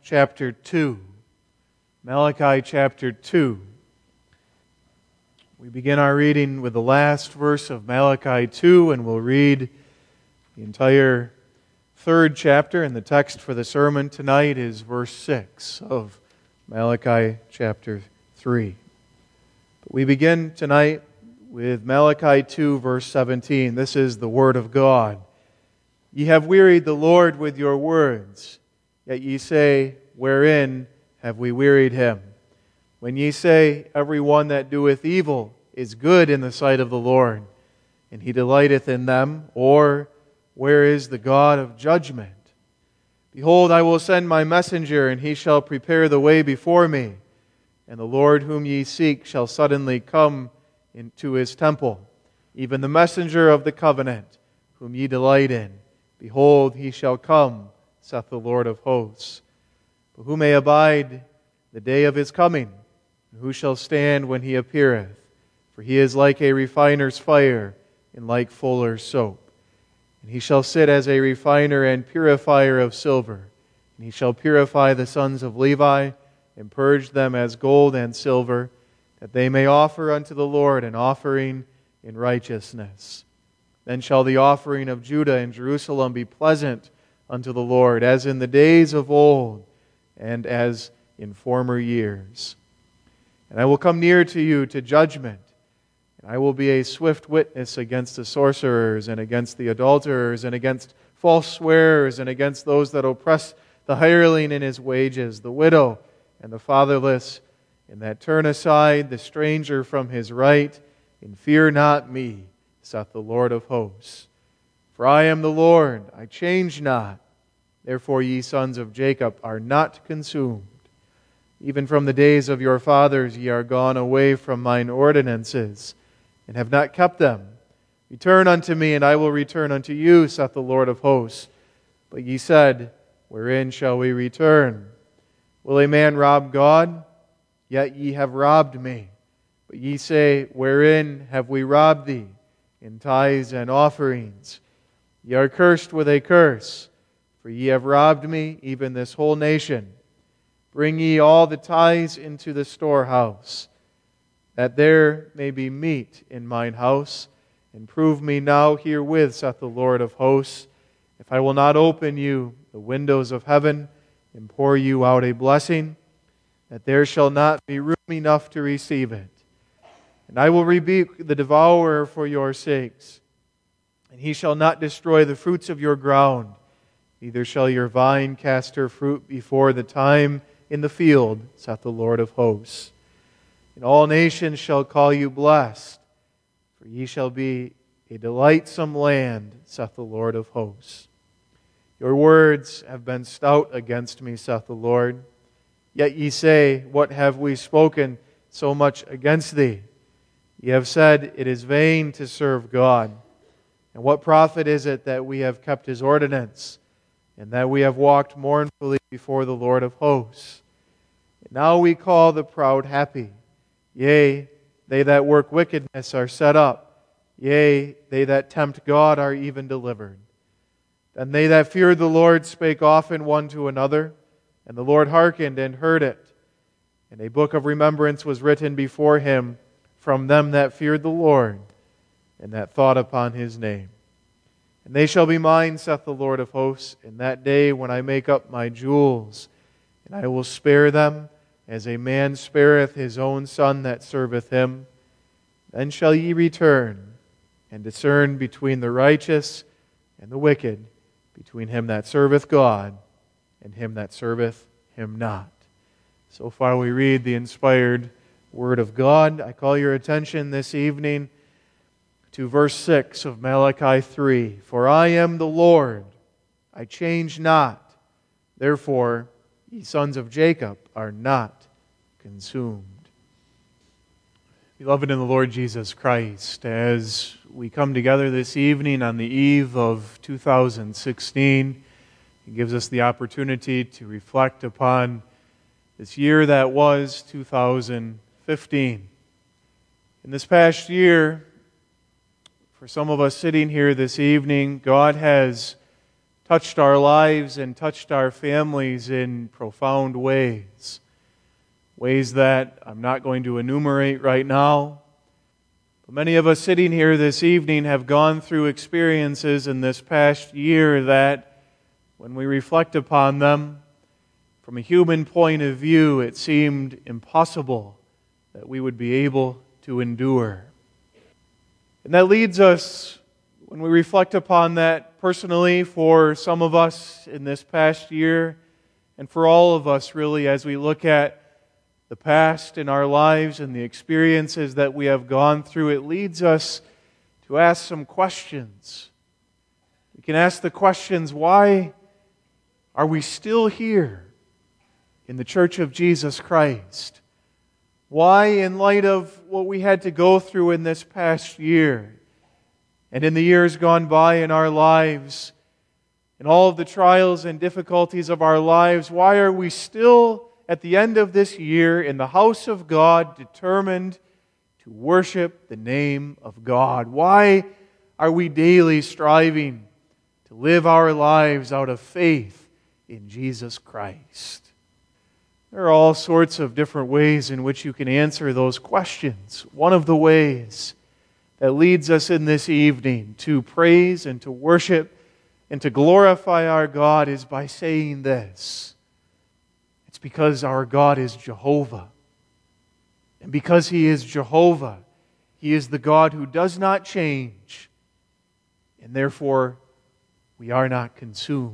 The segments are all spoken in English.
chapter 2. Malachi chapter 2. We begin our reading with the last verse of Malachi 2, and we'll read the entire third chapter, and the text for the sermon tonight is verse 6 of Malachi chapter 3. But we begin tonight with Malachi 2, verse 17. This is the word of God. Ye have wearied the Lord with your words, yet ye say, wherein have we wearied him? When ye say, every one that doeth evil is good in the sight of the Lord, and he delighteth in them, or where is the God of judgment? Behold, I will send my messenger, and he shall prepare the way before me. And the Lord whom ye seek shall suddenly come into his temple, even the messenger of the covenant, whom ye delight in. Behold, he shall come, saith the Lord of hosts. But who may abide the day of his coming? And who shall stand when he appeareth? For he is like a refiner's fire, and like fuller's soap. And he shall sit as a refiner and purifier of silver. And he shall purify the sons of Levi, and purge them as gold and silver, that they may offer unto the Lord an offering in righteousness. Then shall the offering of Judah and Jerusalem be pleasant unto the Lord, as in the days of old, and as in former years. And I will come near to you to judgment, and I will be a swift witness against the sorcerers, and against the adulterers, and against false swearers, and against those that oppress the hireling in his wages, the widow and the fatherless, and that turn aside the stranger from his right, and fear not me, saith the Lord of hosts. For I am the Lord, I change not. Therefore ye sons of Jacob are not consumed. Even from the days of your fathers ye are gone away from mine ordinances, and have not kept them. Return unto me, and I will return unto you, saith the Lord of hosts. But ye said, wherein shall we return? Will a man rob God? Yet ye have robbed me. But ye say, wherein have we robbed thee? In tithes and offerings. Ye are cursed with a curse, for ye have robbed me, even this whole nation. Bring ye all the tithes into the storehouse, that there may be meat in mine house, and prove me now herewith, saith the Lord of hosts, if I will not open you the windows of heaven, and pour you out a blessing, that there shall not be room enough to receive it. And I will rebuke the devourer for your sakes, and he shall not destroy the fruits of your ground, neither shall your vine cast her fruit before the time in the field, saith the Lord of hosts. And all nations shall call you blessed, for ye shall be a delightsome land, saith the Lord of hosts. Your words have been stout against me, saith the Lord. Yet ye say, what have we spoken so much against thee? Ye have said, it is vain to serve God. And what profit is it that we have kept his ordinance, and that we have walked mournfully before the Lord of hosts? And now we call the proud happy. Yea, they that work wickedness are set up. Yea, they that tempt God are even delivered. Then they that feared the Lord spake often one to another, and the Lord hearkened and heard it. And a book of remembrance was written before him from them that feared the Lord, and that thought upon his name. And they shall be mine, saith the Lord of hosts, in that day when I make up my jewels, and I will spare them, as a man spareth his own son that serveth him. Then shall ye return, and discern between the righteous and the wicked, between him that serveth God and him that serveth him not. So far we read the inspired Word of God. I call your attention this evening to verse 6 of Malachi 3. For I am the Lord, I change not. Therefore, ye sons of Jacob are not consumed. Beloved in the Lord Jesus Christ, as we come together this evening on the eve of 2016, He gives us the opportunity to reflect upon this year that was 2015. In this past year, for some of us sitting here this evening, God has touched our lives and touched our families in profound ways. Ways that I'm not going to enumerate right now. But many of us sitting here this evening have gone through experiences in this past year that, when we reflect upon them, from a human point of view, it seemed impossible that we would be able to endure. And that leads us, when we reflect upon that personally for some of us in this past year, and for all of us really, as we look at the past in our lives and the experiences that we have gone through, it leads us to ask some questions. We can ask the questions, why are we still here in the Church of Jesus Christ? Why, in light of what we had to go through in this past year, and in the years gone by in our lives, and all of the trials and difficulties of our lives, why are we still at the end of this year in the house of God determined to worship the name of God? Why are we daily striving to live our lives out of faith in Jesus Christ? There are all sorts of different ways in which you can answer those questions. One of the ways that leads us in this evening to praise and to worship and to glorify our God is by saying this: it's because our God is Jehovah. And because He is Jehovah, He is the God who does not change, and therefore we are not consumed.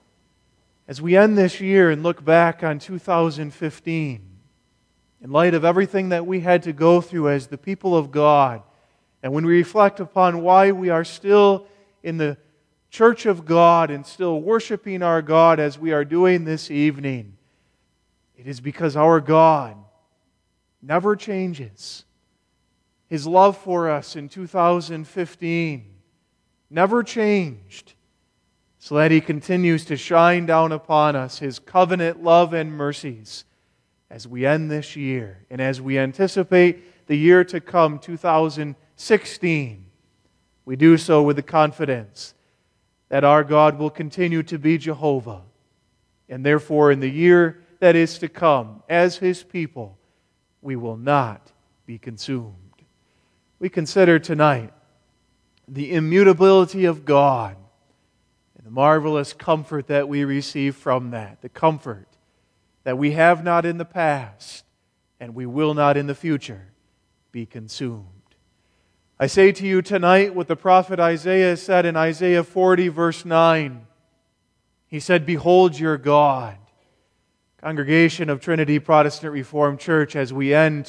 As we end this year and look back on 2015, in light of everything that we had to go through as the people of God, and when we reflect upon why we are still in the church of God and still worshiping our God as we are doing this evening, it is because our God never changes. His love for us in 2015 never changed, so that He continues to shine down upon us His covenant love and mercies as we end this year and as we anticipate the year to come, 2016. We do so with the confidence that our God will continue to be Jehovah, and therefore in the year that is to come, as His people, we will not be consumed. We consider tonight the immutability of God and the marvelous comfort that we receive from that. The comfort that we have not in the past and we will not in the future be consumed. I say to you tonight what the prophet Isaiah said in Isaiah 40 verse 9. He said, "Behold your God." Congregation of Trinity Protestant Reformed Church, as we end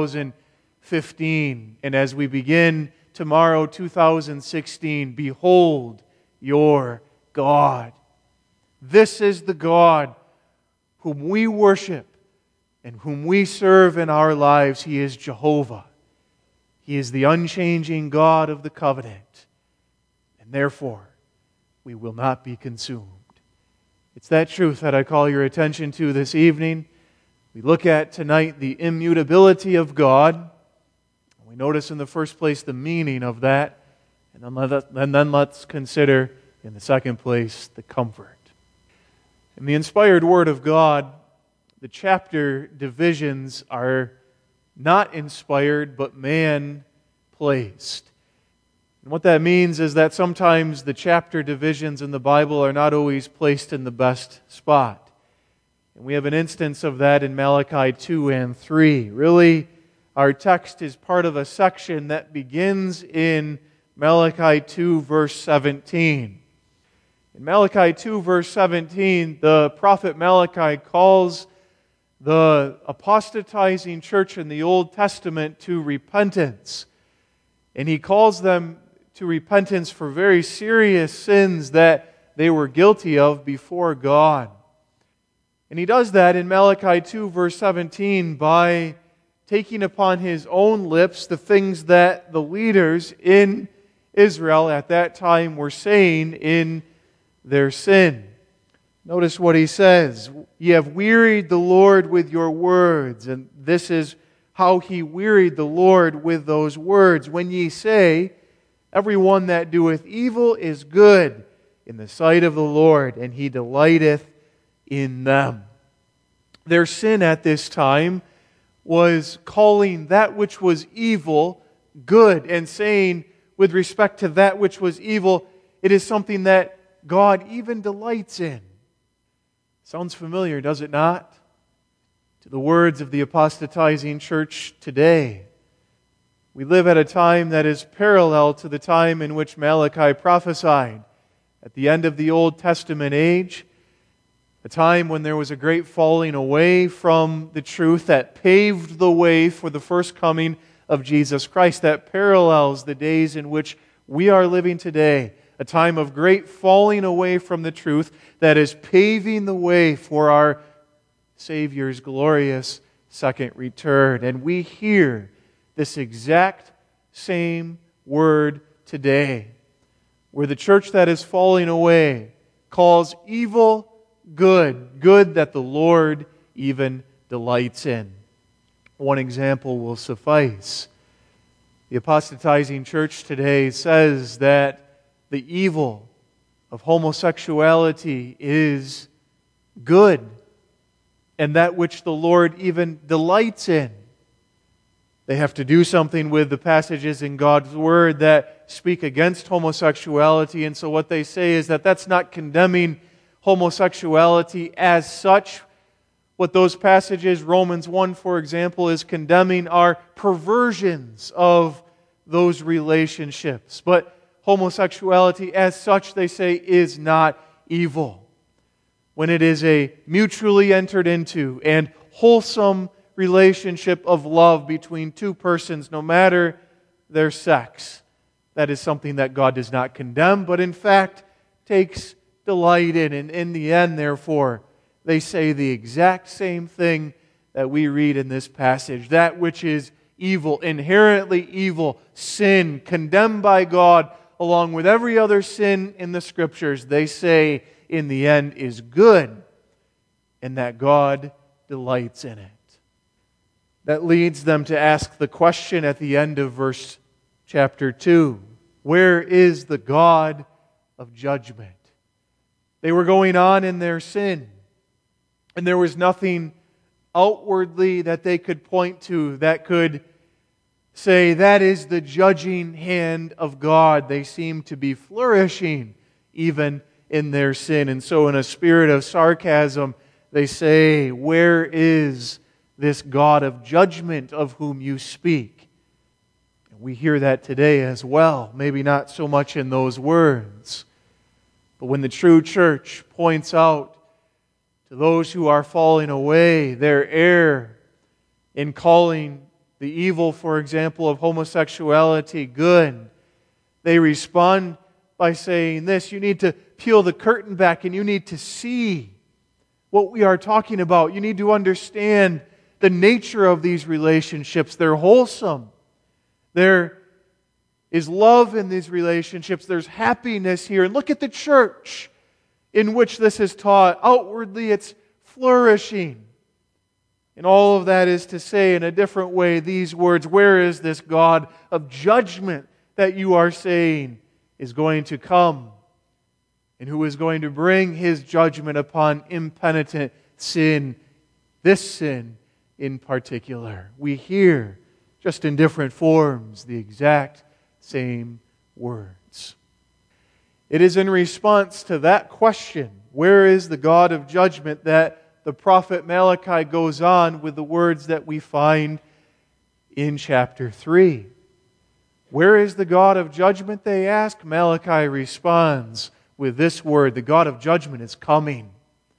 2015 and as we begin tomorrow 2016, behold your God. This is the God whom we worship and whom we serve in our lives. He is Jehovah. He is the unchanging God of the covenant. And therefore, we will not be consumed. It's that truth that I call your attention to this evening. We look at tonight the immutability of God. We notice in the first place the meaning of that. And then let's consider in the second place the comfort. In the inspired Word of God, the chapter divisions are not inspired, but man-placed. And what that means is that sometimes the chapter divisions in the Bible are not always placed in the best spot. And we have an instance of that in Malachi 2 and 3. Really, our text is part of a section that begins in Malachi 2 verse 17. In Malachi 2 verse 17, the prophet Malachi calls the apostatizing church in the Old Testament to repentance. And he calls them to repentance for very serious sins that they were guilty of before God. And he does that in Malachi 2 verse 17 by taking upon his own lips the things that the leaders in Israel at that time were saying in their sin. Notice what he says. "Ye have wearied the Lord with your words." And this is how he wearied the Lord with those words. "When ye say, Every one that doeth evil is good in the sight of the Lord, and He delighteth in them. Their sin at this time was calling that which was evil good, and saying, with respect to that which was evil, it is something that God even delights in. Sounds familiar, does it not? To the words of the apostatizing church today. We live at a time that is parallel to the time in which Malachi prophesied. At the end of the Old Testament age, a time when there was a great falling away from the truth that paved the way for the first coming of Jesus Christ, that parallels the days in which we are living today. A time of great falling away from the truth that is paving the way for our Savior's glorious second return. And we hear this exact same word today, where the church that is falling away calls evil good, good that the Lord even delights in. One example will suffice. The apostatizing church today says that the evil of homosexuality is good, and that which the Lord even delights in. They have to do something with the passages in God's Word that speak against homosexuality, and so what they say is that that's not condemning homosexuality as such. What those passages, Romans 1, for example, is condemning are perversions of those relationships. But homosexuality as such, they say, is not evil. When it is a mutually entered into and wholesome relationship of love between two persons, no matter their sex, that is something that God does not condemn, but in fact takes delight in. And in the end, therefore, they say the exact same thing that we read in this passage. That which is evil, inherently evil, sin, condemned by God, along with every other sin in the Scriptures, they say in the end is good, and that God delights in it. That leads them to ask the question at the end of verse chapter 2, where is the God of judgment? They were going on in their sin, and there was nothing outwardly that they could point to that could say that is the judging hand of God. They seemed to be flourishing even in their sin. And so in a spirit of sarcasm, they say, where is this God of judgment of whom you speak? And we hear that today as well, maybe not so much in those words. But when the true church points out to those who are falling away their error in calling the evil, for example, of homosexuality good, they respond by saying this: you need to peel the curtain back and you need to see what we are talking about. You need to understand the nature of these relationships. They're wholesome. There is love in these relationships. There's happiness here. And look at the church in which this is taught. Outwardly, it's flourishing. And all of that is to say in a different way these words, where is this God of judgment that you are saying is going to come? And who is going to bring His judgment upon impenitent sin, this sin in particular. We hear, just in different forms, the exact same words. It is in response to that question, where is the God of judgment, that the prophet Malachi goes on with the words that we find in chapter 3. Where is the God of judgment, they ask? Malachi responds with this word: the God of judgment is coming.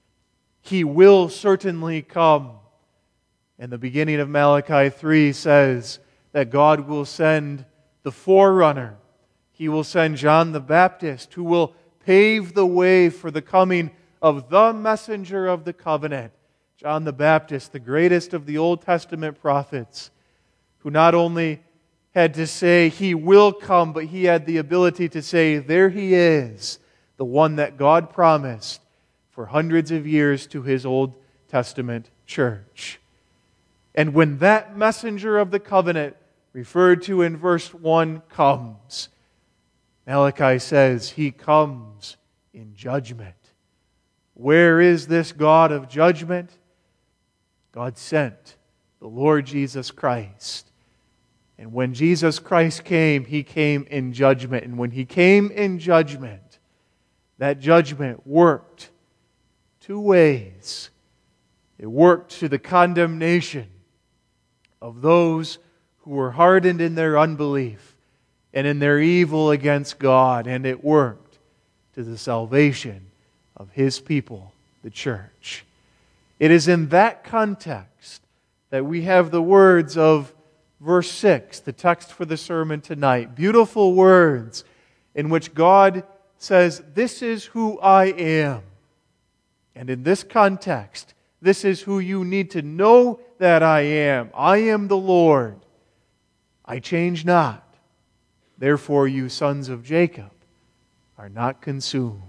He will certainly come. And the beginning of Malachi 3 says that God will send the forerunner. He will send John the Baptist, who will pave the way for the coming of the messenger of the covenant. John the Baptist, the greatest of the Old Testament prophets, who not only had to say He will come, but he had the ability to say, there He is, the one that God promised for hundreds of years to His Old Testament church. And when that messenger of the covenant, referred to in verse 1, comes, Malachi says He comes in judgment. Where is this God of judgment? God sent the Lord Jesus Christ. And when Jesus Christ came, He came in judgment. And when He came in judgment, that judgment worked two ways. It worked to the condemnation of those who were hardened in their unbelief and in their evil against God. And it worked to the salvation of His people, the church. It is in that context that we have the words of verse 6, the text for the sermon tonight. Beautiful words in which God says, "This is who I am." And in this context, this is who you need to know that I am. I am the Lord. I change not. Therefore, you sons of Jacob are not consumed.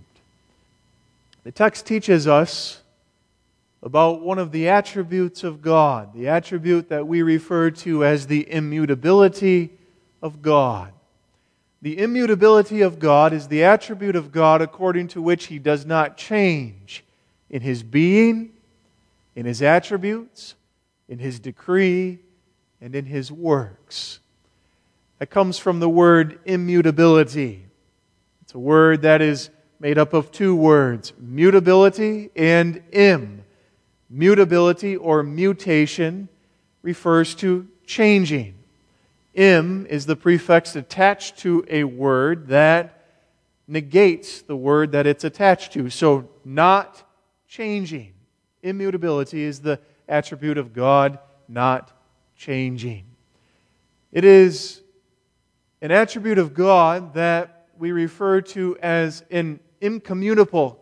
The text teaches us about one of the attributes of God, the attribute that we refer to as the immutability of God. The immutability of God is the attribute of God according to which He does not change in His being, in His attributes, in His decree, and in His works. That comes from the word immutability. It's a word that is made up of two words, mutability and im. Mutability or mutation refers to changing. Im is the prefix attached to a word that negates the word that it's attached to. So, not changing. Immutability is the attribute of God, not changing. It is an attribute of God that we refer to as an incommunicable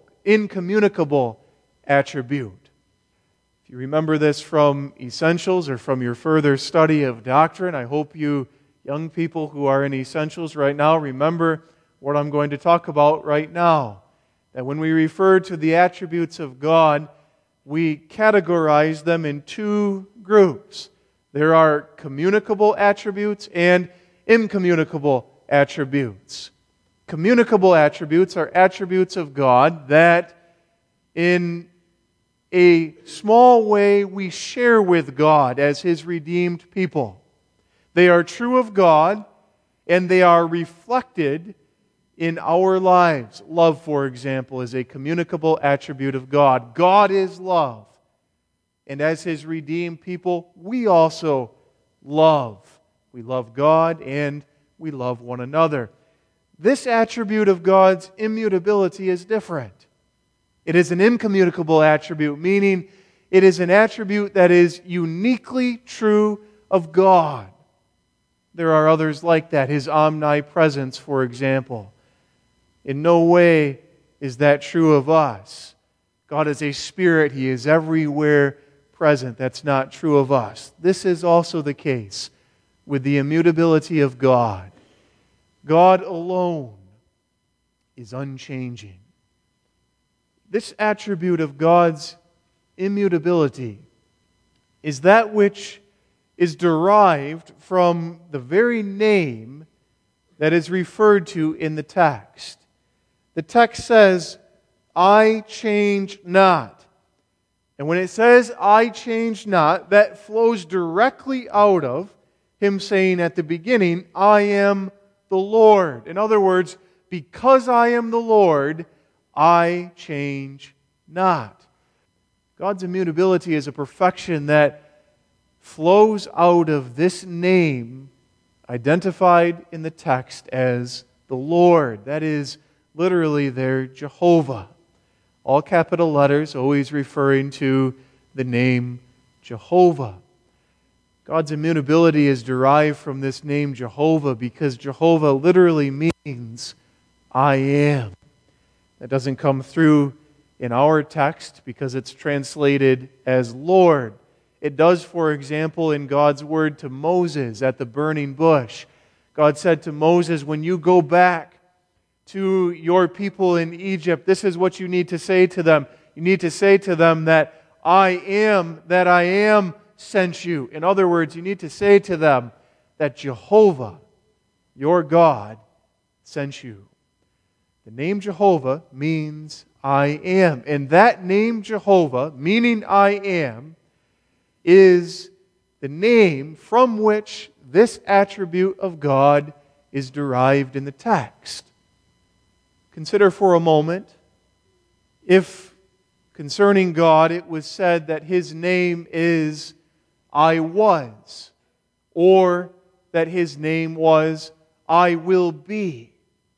attribute. If you remember this from Essentials or from your further study of doctrine, I hope you young people who are in Essentials right now remember what I'm going to talk about right now. That when we refer to the attributes of God, we categorize them in two groups. There are communicable attributes and incommunicable attributes. Communicable attributes are attributes of God that in a small way we share with God as His redeemed people. They are true of God and they are reflected in our lives. Love, for example, is a communicable attribute of God. God is love. And as His redeemed people, we also love. We love God and we love one another. This attribute of God's immutability is different. It is an incommunicable attribute, meaning it is an attribute that is uniquely true of God. There are others like that. His omnipresence, for example. In no way is that true of us. God is a spirit. He is everywhere present. That's not true of us. This is also the case with the immutability of God. God alone is unchanging. This attribute of God's immutability is that which is derived from the very name that is referred to in the text. The text says, "I change not." And when it says, "I change not," that flows directly out of Him saying at the beginning, "I am the Lord." In other words, because I am the Lord, I change not. God's immutability is a perfection that flows out of this name identified in the text as the Lord. That is literally there, Jehovah. All capital letters, always referring to the name Jehovah. God's immutability is derived from this name Jehovah because Jehovah literally means I am. That doesn't come through in our text because it's translated as Lord. It does, for example, in God's word to Moses at the burning bush. God said to Moses, when you go back to your people in Egypt, this is what you need to say to them. You need to say to them that I am sent you. In other words, you need to say to them that Jehovah, your God, sent you. The name Jehovah means I am. And that name Jehovah, meaning I am, is the name from which this attribute of God is derived in the text. Consider for a moment if concerning God it was said that His name is I was, or that His name was I will be.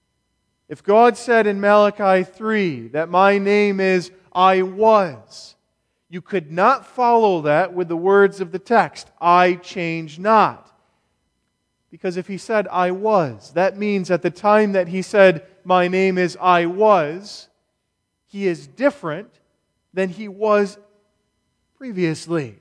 If God said in Malachi 3 that my name is I was, you could not follow that with the words of the text, I change not. Because if He said I was, that means at the time that He said my name is I was, He is different than He was previously.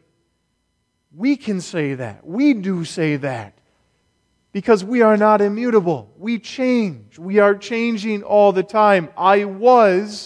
We can say that. We do say that. Because we are not immutable. We change. We are changing all the time. I was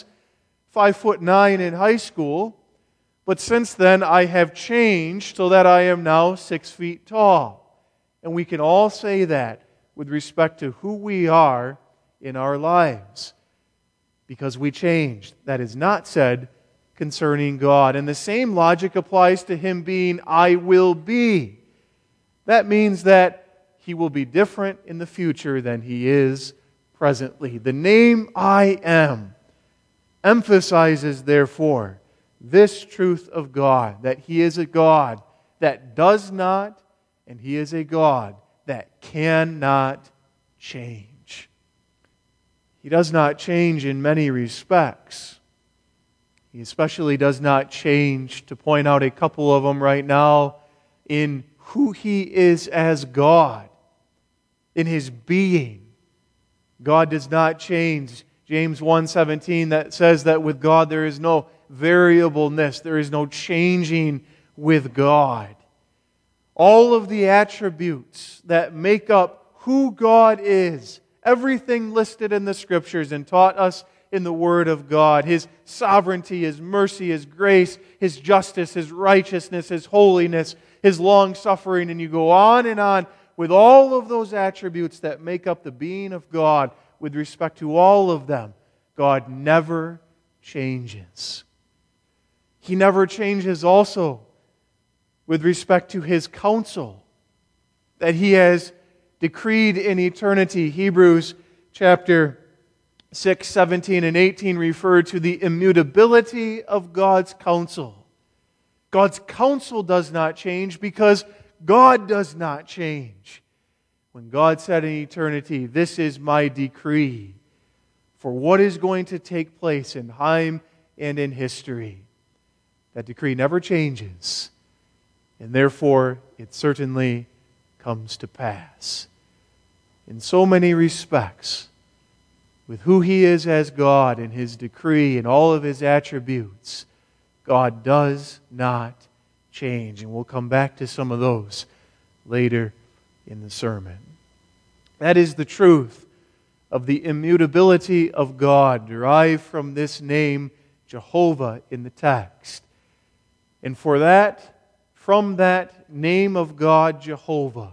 5'9" in high school, but since then I have changed so that I am now 6 feet tall. And we can all say that with respect to who we are in our lives. Because we changed. That is not said concerning God. And the same logic applies to Him being I will be. That means that He will be different in the future than He is presently. The name I am emphasizes, therefore, this truth of God, that He is a God that does not, and He is a God that cannot change. He does not change in many respects. He especially does not change, to point out a couple of them right now, in who He is as God. In His being. God does not change. James 1:17 that says that with God there is no variableness, there is no changing with God. All of the attributes that make up who God is, everything listed in the Scriptures and taught us in the Word of God, His sovereignty, His mercy, His grace, His justice, His righteousness, His holiness, His long-suffering, and you go on, with all of those attributes that make up the being of God, with respect to all of them, God never changes. He never changes also with respect to His counsel that He has decreed in eternity. Hebrews chapter 6, 17, and 18 refer to the immutability of God's counsel. God's counsel does not change because God does not change. When God said in eternity, this is my decree for what is going to take place in time and in history, that decree never changes. And therefore, it certainly comes to pass. In so many respects, with who He is as God and His decree and all of His attributes, God does not change. And we'll come back to some of those later in the sermon. That is the truth of the immutability of God derived from this name Jehovah in the text. And for that, from that name of God, Jehovah,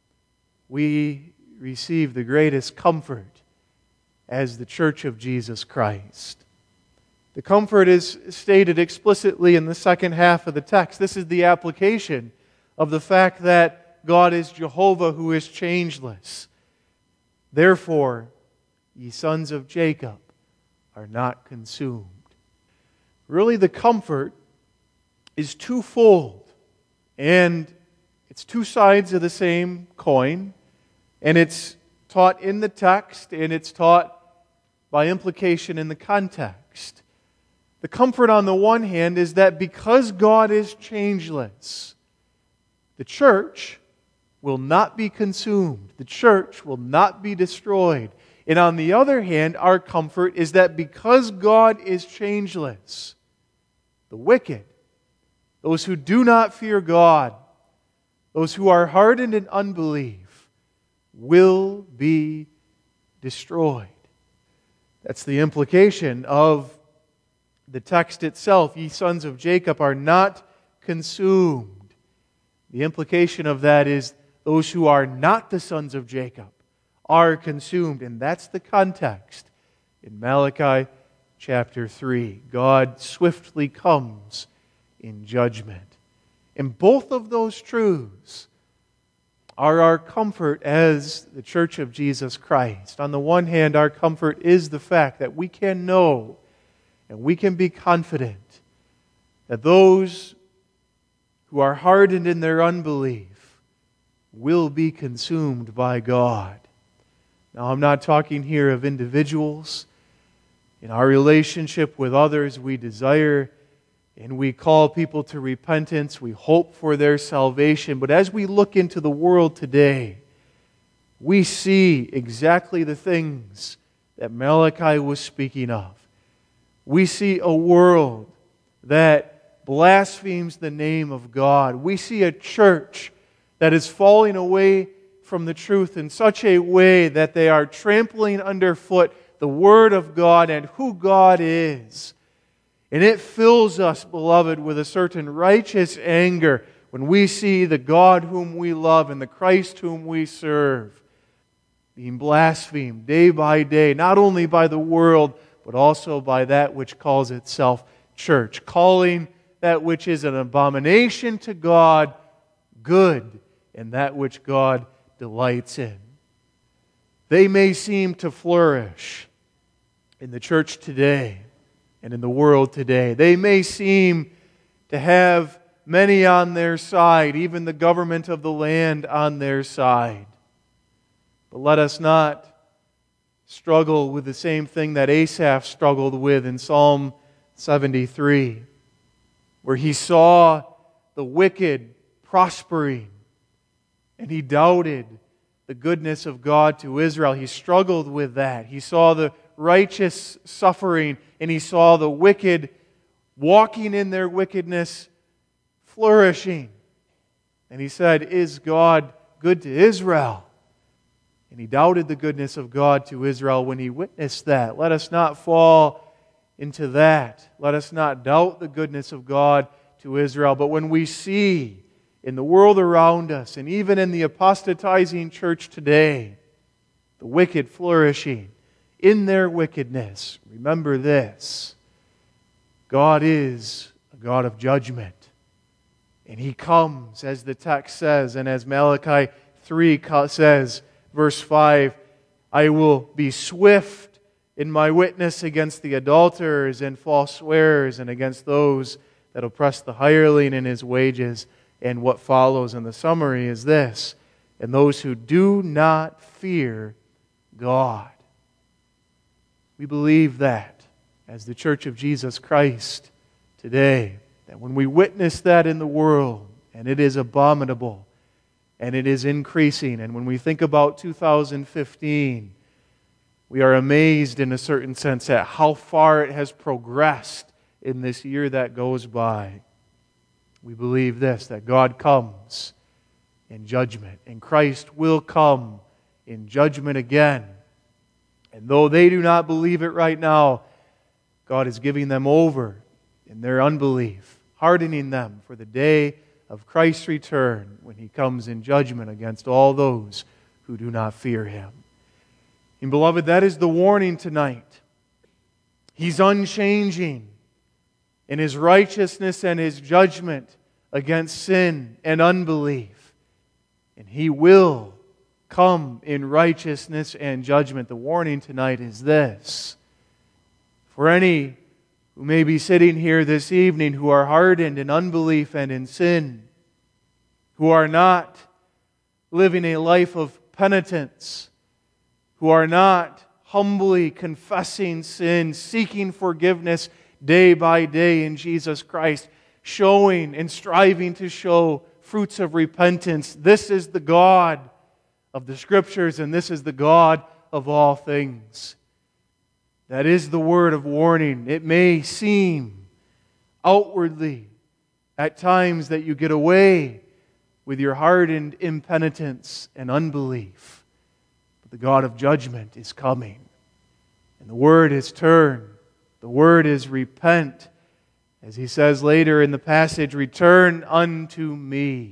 we receive the greatest comfort as the Church of Jesus Christ. The comfort is stated explicitly in the second half of the text. This is the application of the fact that God is Jehovah who is changeless. Therefore, ye sons of Jacob are not consumed. Really, the comfort is twofold. And it's two sides of the same coin. And it's taught in the text, and it's taught by implication in the context. The comfort on the one hand is that because God is changeless, the church will not be consumed. The church will not be destroyed. And on the other hand, our comfort is that because God is changeless, the wicked, those who do not fear God, those who are hardened in unbelief, will be destroyed. That's the implication of the text itself. Ye sons of Jacob are not consumed. The implication of that is those who are not the sons of Jacob are consumed. And that's the context in Malachi chapter 3. God swiftly comes in judgment. And both of those truths are our comfort as the Church of Jesus Christ. On the one hand, our comfort is the fact that we can know and we can be confident that those who are hardened in their unbelief will be consumed by God. Now, I'm not talking here of individuals. In our relationship with others, we desire and we call people to repentance. We hope for their salvation. But as we look into the world today, we see exactly the things that Malachi was speaking of. We see a world that blasphemes the name of God. We see a church that is falling away from the truth in such a way that they are trampling underfoot the Word of God and who God is. And it fills us, beloved, with a certain righteous anger when we see the God whom we love and the Christ whom we serve being blasphemed day by day, not only by the world, but also by that which calls itself church, calling that which is an abomination to God good, and that which God delights in. They may seem to flourish in the church today and in the world today. They may seem to have many on their side, even the government of the land on their side. But let us not struggle with the same thing that Asaph struggled with in Psalm 73, where he saw the wicked prospering and he doubted the goodness of God to Israel. He struggled with that. He saw the righteous suffering and he saw the wicked walking in their wickedness, flourishing. And he said, "Is God good to Israel?" And he doubted the goodness of God to Israel when he witnessed that. Let us not fall into that. Let us not doubt the goodness of God to Israel. But when we see in the world around us, and even in the apostatizing church today, the wicked flourishing in their wickedness, remember this: God is a God of judgment. And He comes, as the text says, and as Malachi 3 says, verse 5, "I will be swift in my witness against the adulterers and false swearers, and against those that oppress the hireling in his wages." And what follows in the summary is this: "and those who do not fear God." We believe that as the Church of Jesus Christ today, that when we witness that in the world, and it is abominable, and it is increasing, and when we think about 2015, we are amazed in a certain sense at how far it has progressed in this year that goes by. We believe this, that God comes in judgment, and Christ will come in judgment again. And though they do not believe it right now, God is giving them over in their unbelief, hardening them for the day of Christ's return when He comes in judgment against all those who do not fear Him. And beloved, that is the warning tonight. He's unchanging in His righteousness and His judgment against sin and unbelief. And He will come in righteousness and judgment. The warning tonight is this: for any who may be sitting here this evening who are hardened in unbelief and in sin, who are not living a life of penitence, who are not humbly confessing sin, seeking forgiveness day by day in Jesus Christ, showing and striving to show fruits of repentance. This is the God of the Scriptures, and this is the God of all things. That is the word of warning. It may seem outwardly at times that you get away with your hardened impenitence and unbelief, but the God of judgment is coming. And the word is turn. The word is repent. As He says later in the passage, return unto me.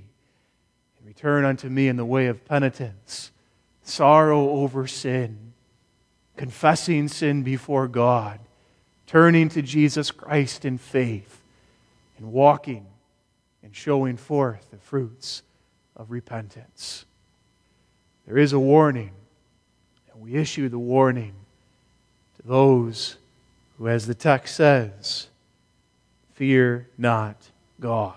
Return unto me in the way of penitence, sorrow over sin, confessing sin before God, turning to Jesus Christ in faith, and walking and showing forth the fruits of repentance. There is a warning, and we issue the warning to those who, as the text says, fear not God.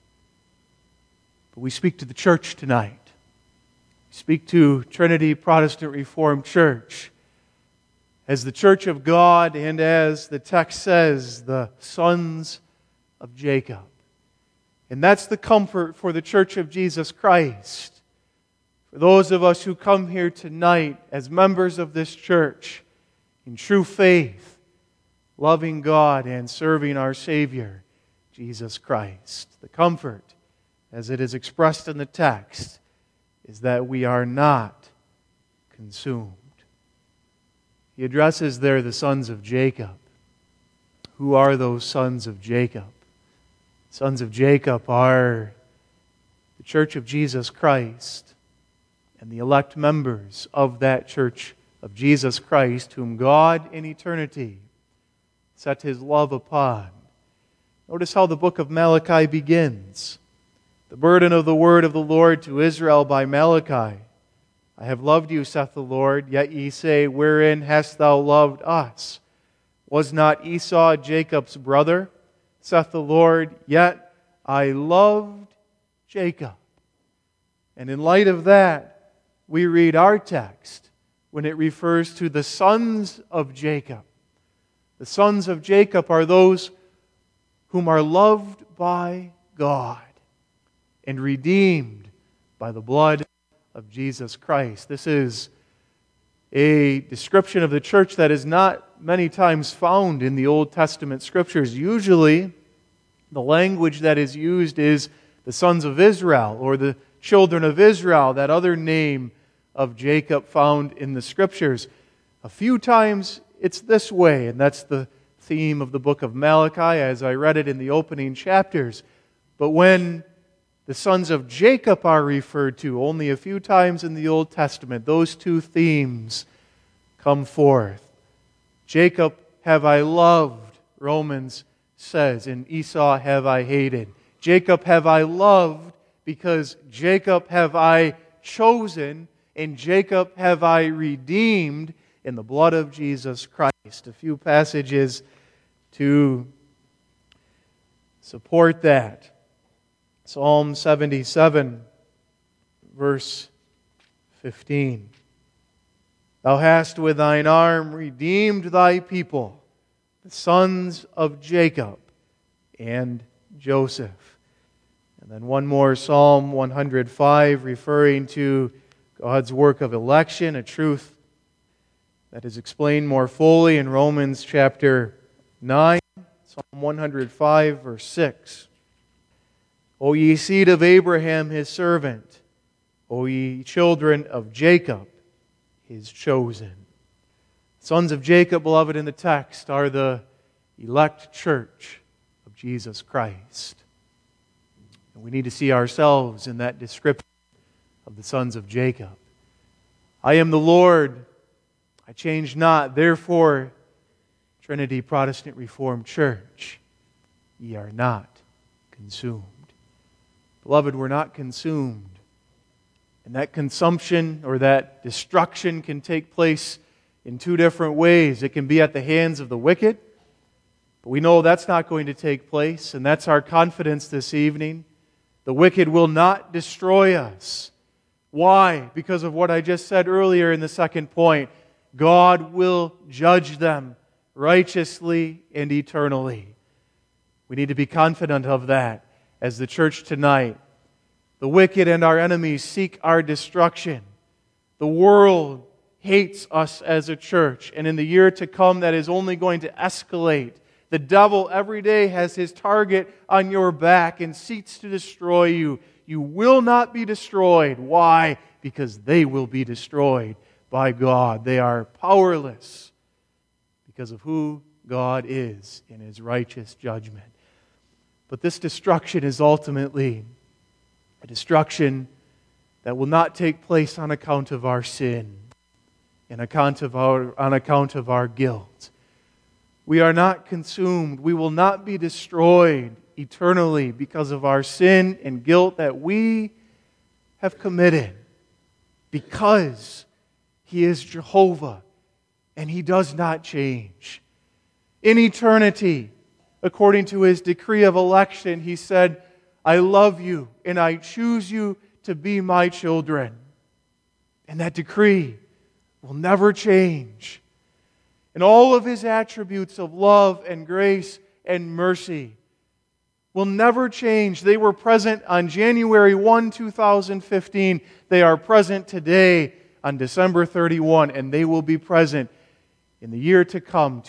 But we speak to the church tonight. We speak to Trinity Protestant Reformed Church as the church of God, and as the text says, the sons of Jacob. And that's the comfort for the church of Jesus Christ. For those of us who come here tonight as members of this church in true faith, loving God and serving our Savior, Jesus Christ. The comfort, as it is expressed in the text, is that we are not consumed. He addresses there the sons of Jacob. Who are those sons of Jacob? Sons of Jacob are the church of Jesus Christ and the elect members of that church of Jesus Christ, whom God in eternity set His love upon. Notice how the book of Malachi begins. The burden of the word of the Lord to Israel by Malachi. I have loved you, saith the Lord, yet ye say, wherein hast thou loved us? Was not Esau Jacob's brother? Saith the Lord, yet I loved Jacob. And in light of that, we read our text when it refers to the sons of Jacob. The sons of Jacob are those whom are loved by God and redeemed by the blood of Jesus Christ. This is a description of the church that is not many times found in the Old Testament Scriptures. Usually, the language that is used is the sons of Israel or the children of Israel, that other name of Jacob found in the Scriptures. A few times it's this way, and that's the theme of the book of Malachi as I read it in the opening chapters. But when the sons of Jacob are referred to only a few times in the Old Testament, those two themes come forth. Jacob have I loved, Romans says, and Esau have I hated. Jacob have I loved because Jacob have I chosen, and Jacob have I redeemed in the blood of Jesus Christ. A few passages to support that. Psalm 77, verse 15. Thou hast with thine arm redeemed thy people, the sons of Jacob and Joseph. And then one more, Psalm 105, referring to God's work of election, a truth that is explained more fully in Romans chapter 9, Psalm 105, verse 6. O ye seed of Abraham, his servant, O ye children of Jacob, his chosen. Sons of Jacob, beloved, in the text, are the elect church of Jesus Christ. And we need to see ourselves in that description of the sons of Jacob. I am the Lord, I change not, therefore, Trinity Protestant Reformed Church, ye are not consumed. Beloved, we're not consumed. And that consumption or that destruction can take place in two different ways. It can be at the hands of the wicked, but we know that's not going to take place, and that's our confidence this evening. The wicked will not destroy us. Why? Because of what I just said earlier in the second point. God will judge them righteously and eternally. We need to be confident of that as the church tonight. The wicked and our enemies seek our destruction. The world hates us as a church, and in the year to come that is only going to escalate. The devil every day has his target on your back and seeks to destroy you. You will not be destroyed. Why? Because they will be destroyed by God. They are powerless because of who God is in His righteous judgment. But this destruction is ultimately a destruction that will not take place on account of our sin. on account of our guilt. We are not consumed. We will not be destroyed eternally because of our sin and guilt that we have committed, because He is Jehovah and He does not change. In eternity, according to His decree of election, He said, I love you and I choose you to be my children. And that decree will never change. And all of His attributes of love and grace and mercy will never change. They were present on January 1, 2015. They are present today on December 31, and they will be present in the year to come,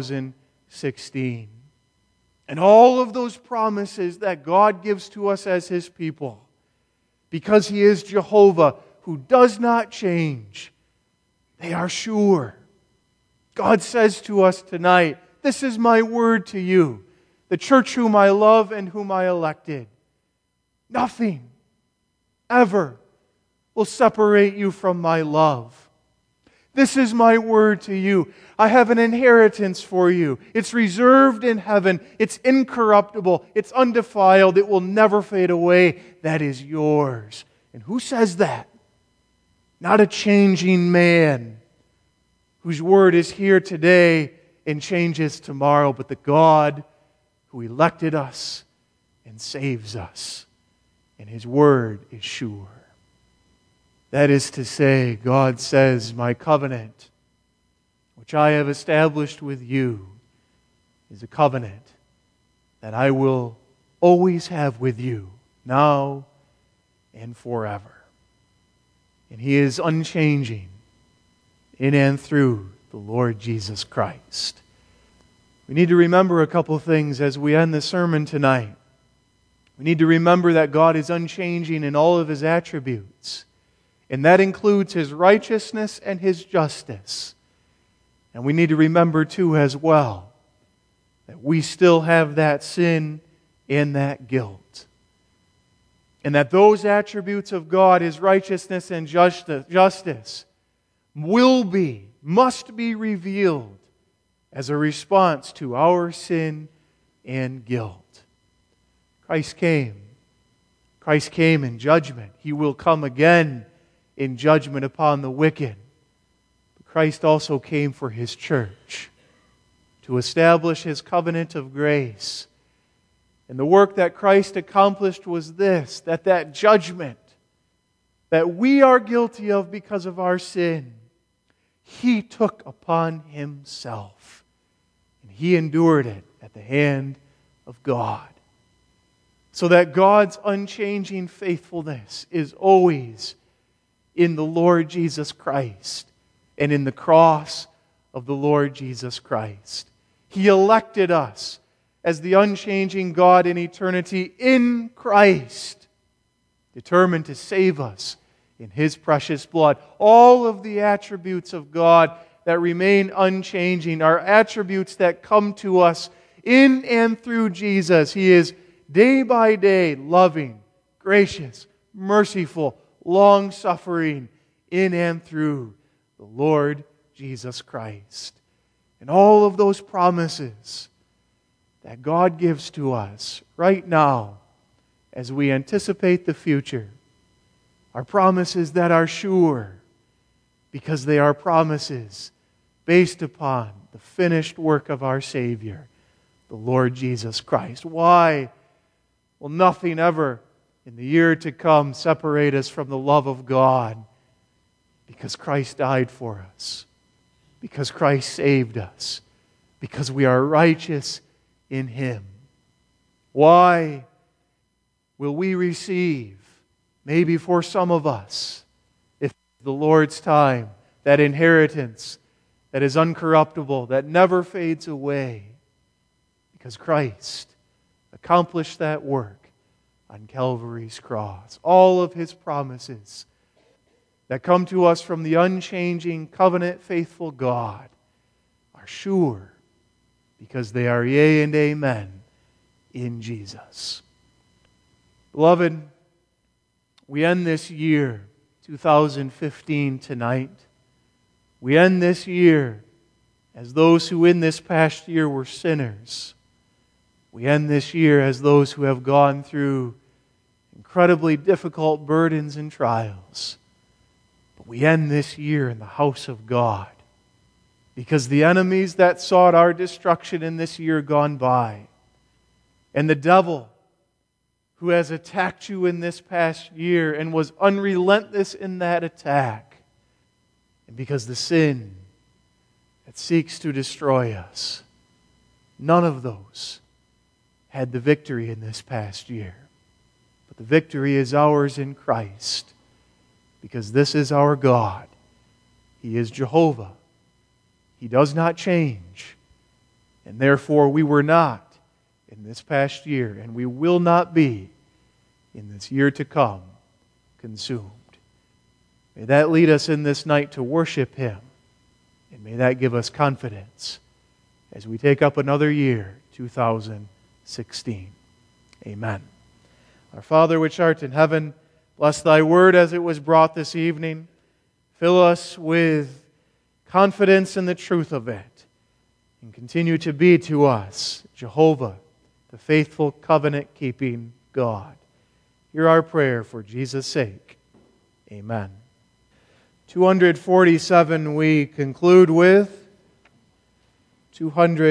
2016. And all of those promises that God gives to us as His people, because He is Jehovah who does not change, they are sure. God says to us tonight, this is my word to you, the church whom I love and whom I elected. Nothing ever will separate you from my love. This is my word to you. I have an inheritance for you. It's reserved in heaven. It's incorruptible. It's undefiled. It will never fade away. That is yours. And who says that? Not a changing man whose word is here today and changes tomorrow, but the God who elected us and saves us. And His word is sure. That is to say, God says, my covenant, which I have established with you, is a covenant that I will always have with you, now and forever. And He is unchanging in and through the Lord Jesus Christ. We need to remember a couple things as we end the sermon tonight. We need to remember that God is unchanging in all of His attributes, and that includes His righteousness and His justice. And we need to remember too as well that we still have that sin and that guilt. And that those attributes of God, His righteousness and justice, must be revealed as a response to our sin and guilt. Christ came. Christ came in judgment. He will come again in judgment upon the wicked. But Christ also came for His church to establish His covenant of grace. And the work that Christ accomplished was this, that judgment that we are guilty of because of our sin, He took upon Himself. And He endured it at the hand of God. So that God's unchanging faithfulness is always in the Lord Jesus Christ and in the cross of the Lord Jesus Christ. He elected us as the unchanging God in eternity in Christ, determined to save us in His precious blood. All of the attributes of God that remain unchanging are attributes that come to us in and through Jesus. He is day by day loving, gracious, merciful, long-suffering in and through the Lord Jesus Christ. And all of those promises that God gives to us right now as we anticipate the future are promises that are sure, because they are promises based upon the finished work of our Savior, the Lord Jesus Christ. Why will nothing ever in the year to come separate us from the love of God? Because Christ died for us, because Christ saved us, because we are righteous in Him. Why will we receive, maybe for some of us, if the Lord's time, that inheritance that is uncorruptible, that never fades away? Because Christ accomplished that work on Calvary's cross. All of His promises that come to us from the unchanging, covenant-faithful God are sure, because they are yea and amen in Jesus. Beloved, we end this year, 2015, tonight, We end this year as those who in this past year were sinners. We end this year as those who have gone through incredibly difficult burdens and trials. But we end this year in the house of God, because the enemies that sought our destruction in this year gone by, and the devil who has attacked you in this past year and was unrelentless in that attack, and because the sin that seeks to destroy us, none of those had the victory in this past year. But the victory is ours in Christ, because this is our God. He is Jehovah. He does not change. And therefore we were not in this past year, and we will not be in this year to come consumed. May that lead us in this night to worship Him, and may that give us confidence as we take up another year, 2016. Amen. Our Father which art in heaven, bless Thy word as it was brought this evening. Fill us with confidence in the truth of it, and continue to be to us Jehovah, the faithful covenant-keeping God. Hear our prayer for Jesus' sake. Amen. 247 we conclude with. 200